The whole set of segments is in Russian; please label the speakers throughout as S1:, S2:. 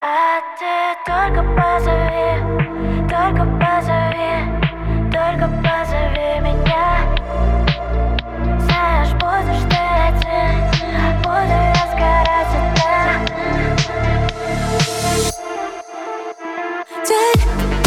S1: А ты только позови, только позови, только позови меня. Знаешь, будешь ты один, буду я сгорать одна. День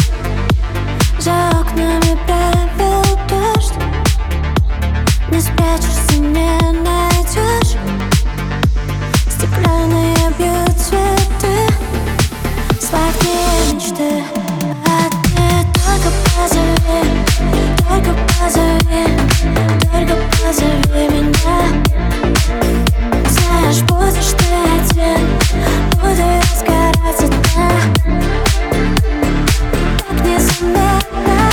S1: за окнами правил дождь. Не спрячешься, не найдешь. Стеклянные бьют цветы, сладкие мечты. А ты только позови, только позови, только позови меня. Знаешь, будешь ты один, буду я сгорать одна. Так незаметно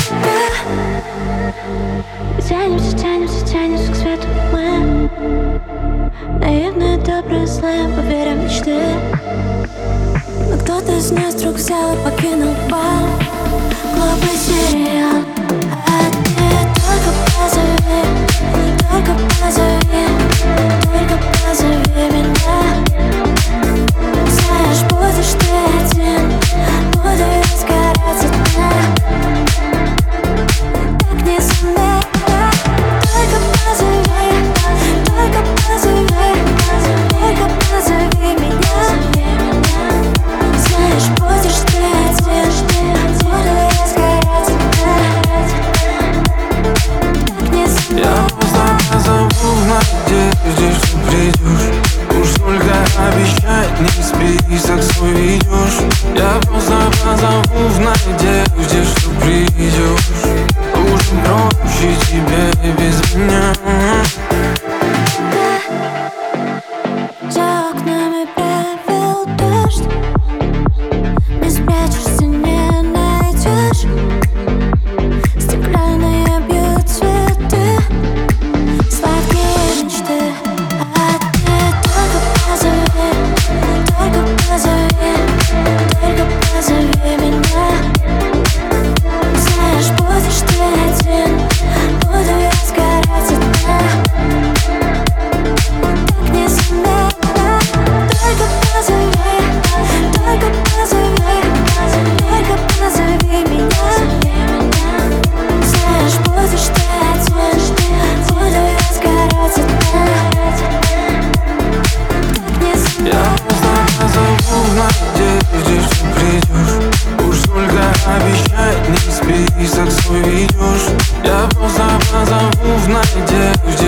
S1: тянемся, тянемся, тянемся к свету мы. Наивные, добрые, злые, поверим в мечты. Но кто-то из нас вдруг взял и покинул бал. Глупый сериал. А ты только позови, только позови, только позови меня. Знаешь, будешь ты один, буду я сгорать одна. Так незаметно. Только позови, только позови, только позови меня. Знаешь, будешь ты один, буду я сгорать одна. Так незаметно.
S2: Я просто позову в надежде, что придешь. Уж только обещай, не список свой ведешь. Я просто позову в надежде, что придешь. Уже проще тебе без меня.
S1: За окнами правил дождь. Не спрячешься, не найдешь. Стеклянные бьют цветы, сладкие мечты. А ты только позови, только позови, только позови меня. Знаешь, будешь ты один, буду я сгорать одна. Так незаметно. Только позови, только позови, только позови меня. Знаешь, будешь ты один, буду я сгорать одна. Так незаметно.
S2: Я просто позову в надежде, что придешь. Уж только обещай, не список свой ведешь. Я просто позову в надежде,